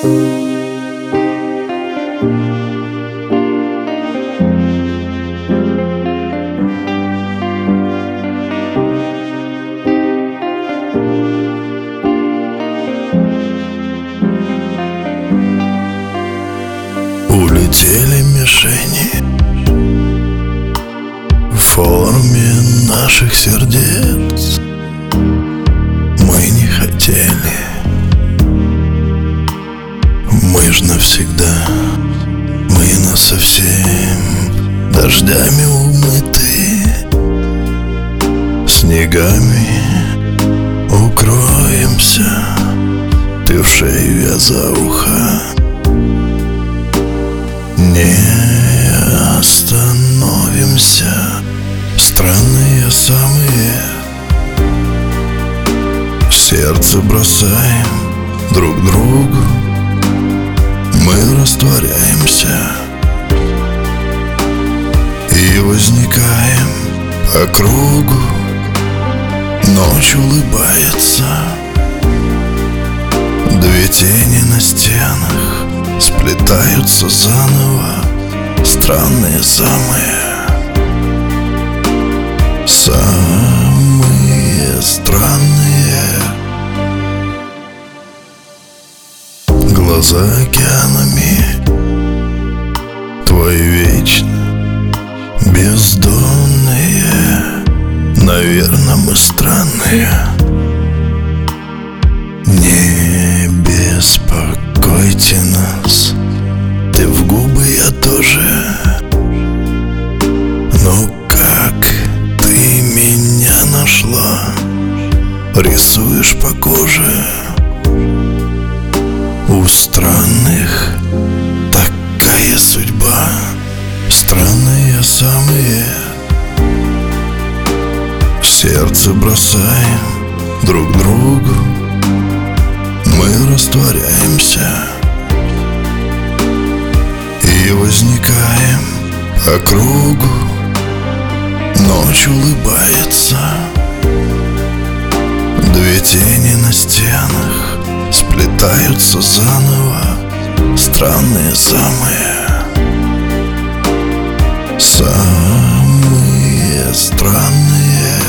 Улетели мишени в форме наших сердец. Мы не хотели, мы ж навсегда, мы насовсем дождями умыты, снегами укроемся, ты в шею, я за ухо. Не остановимся, странные самые, сердце бросаем друг другу, мы растворяемся и возникаем по кругу. Ночь улыбается, две тени на стенах сплетаются заново, странные самые, самые странные. Глаза океанами твои вечно бездонные, наверно, мы странные. Не беспокойте нас, ты в губы, я тоже. Но как ты меня нашла, рисуешь по коже. У странных такая судьба, странные самые, сердце бросаем друг другу, мы растворяемся и возникаем по кругу. Ночь улыбается, две тени на стенах сплетаются заново, странные самые, самые странные.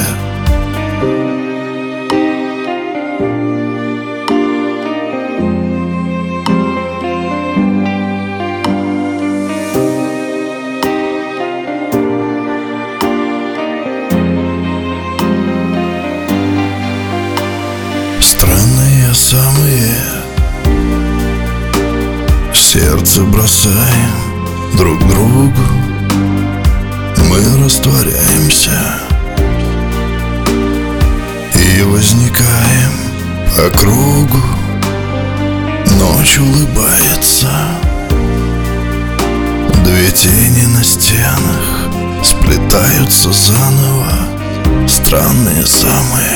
Странные самые, сердце бросаем друг другу, мы растворяемся и возникаем по кругу. Ночь улыбается, две тени на стенах сплетаются заново, странные самые,